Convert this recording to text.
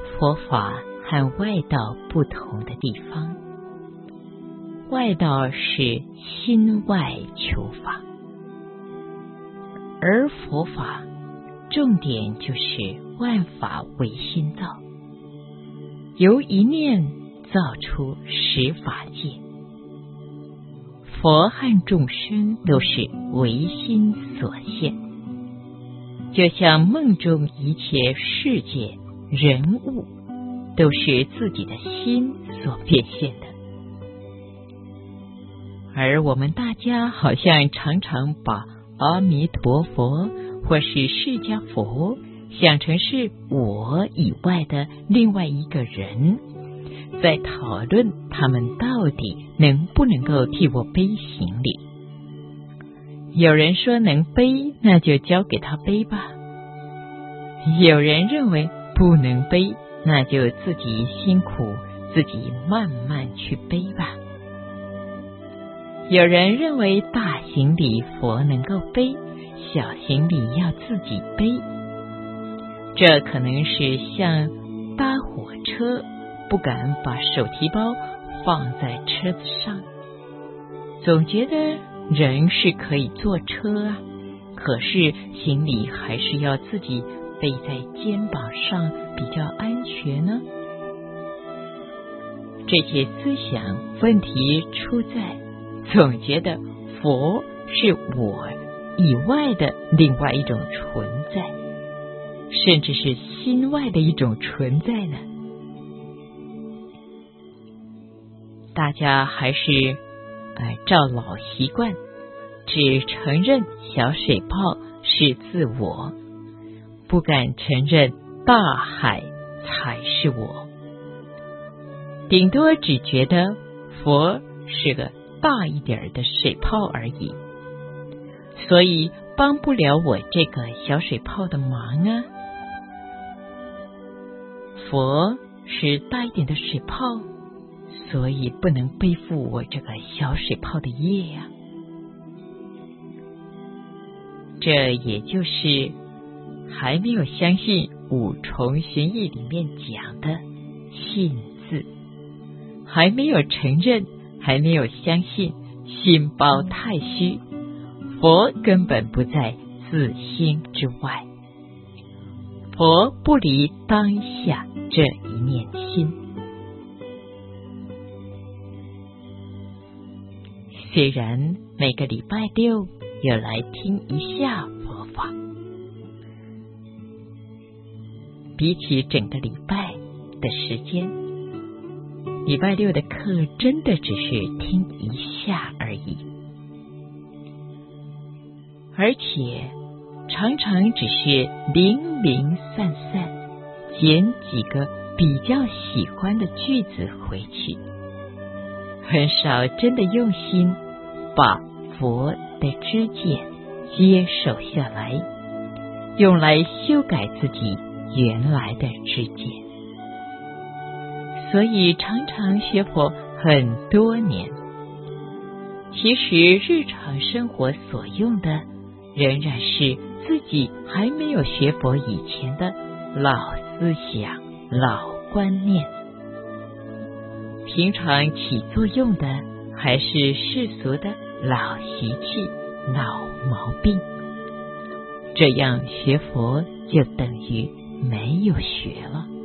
佛法和外道不同的地方，外道是心外求法，而佛法重点就是万法唯心造，由一念造出十法界。佛和众生都是唯心所现，就像梦中一切世界人物都是自己的心所变现的。而我们大家好像常常把阿弥陀佛或是释迦佛想成是我以外的另外一个人，在讨论他们到底能不能够替我背行李。有人说能背，那就交给他背吧。有人认为不能背，那就自己辛苦，自己慢慢去背吧。有人认为大行李佛能够背，小行李要自己背。这可能是像搭火车不敢把手提包放在车子上，总觉得人是可以坐车啊，可是行李还是要自己背在肩膀上比较安全呢。这些思想问题出在总觉得佛是我以外的另外一种存在，甚至是心外的一种存在呢。大家还是照老习惯，只承认小水泡是自我，不敢承认大海才是我，顶多只觉得佛是个大一点的水泡而已，所以帮不了我这个小水泡的忙啊。佛是大一点的水泡，所以不能背负我这个小水泡的业呀。这也就是还没有相信五重玄义里面讲的信字，还没有承认，还没有相信，心包太虚，佛根本不在自心之外，佛不离当下这一念心。虽然每个礼拜六有来听一下佛法，比起整个礼拜的时间，礼拜六的课真的只是听一下而已，而且常常只是零零散散捡几个比较喜欢的句子回去，很少真的用心把佛的知见接手下来，用来修改自己原来的知见。所以常常学佛很多年，其实日常生活所用的仍然是自己还没有学佛以前的老思想、老观念，平常起作用的还是世俗的老习气、老毛病。这样学佛就等于没有学了。